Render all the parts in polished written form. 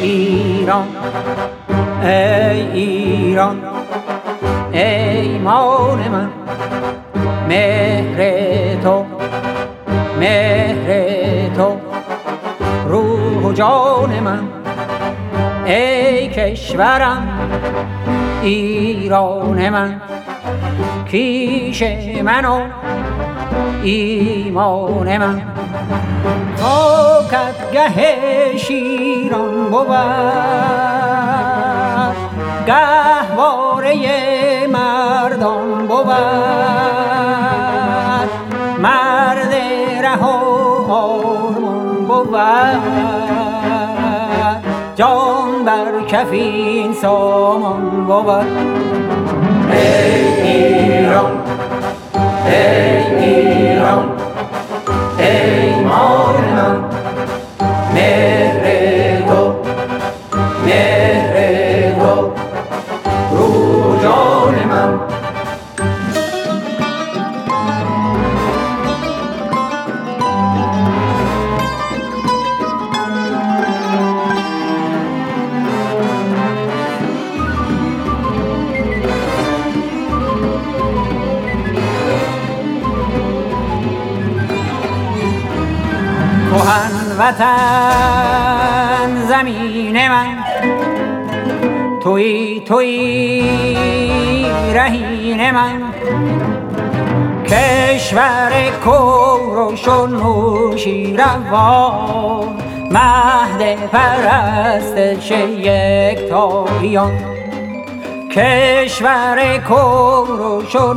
ایران ای ایران ایمان من، مهر تو روح و جان من. ای کشورم ایران من، کیش من و ایمان من. خاکت گه شیران بود، گهواره مردان بود. مرد ره و آرمان بود، جان بر کفین سامان بود. ای ایران ای ایران ایمان من، مهر تو روح و جان من. کهن وطن زمین من، توی رهین من. کشور کوروش و نوشیروان، مهد پرستش یکتاییان. کشور کوروش و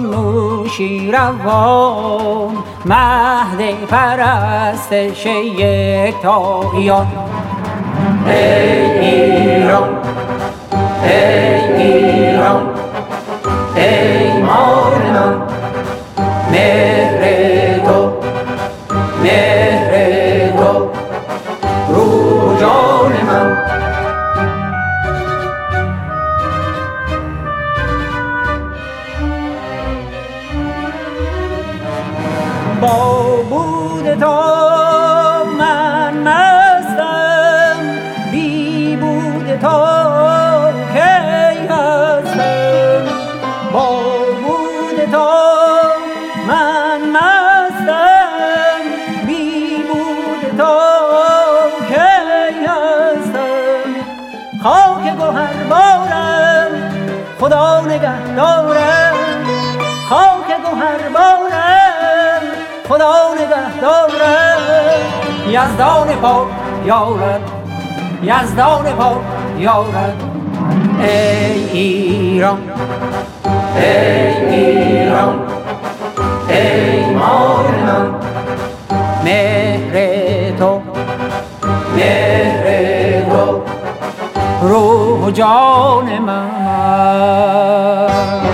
نوشیروان، مهد پرستش یکتاییان. ای ایران ای ایران ایمان من، مهر تو روح و جان من. با بود تو من مستم، بی بود تو کی هستم. با بود تو من مستم، بی بود تو کی هستم. خاک گوهر بارم خدا نگهدارم، خاک گوهر بارم خدا نگهدارم. یزدان پاک یارد، یزدان پاک یارد. ای ایران ای ایران ایمان من، مهر تو روح و جان من.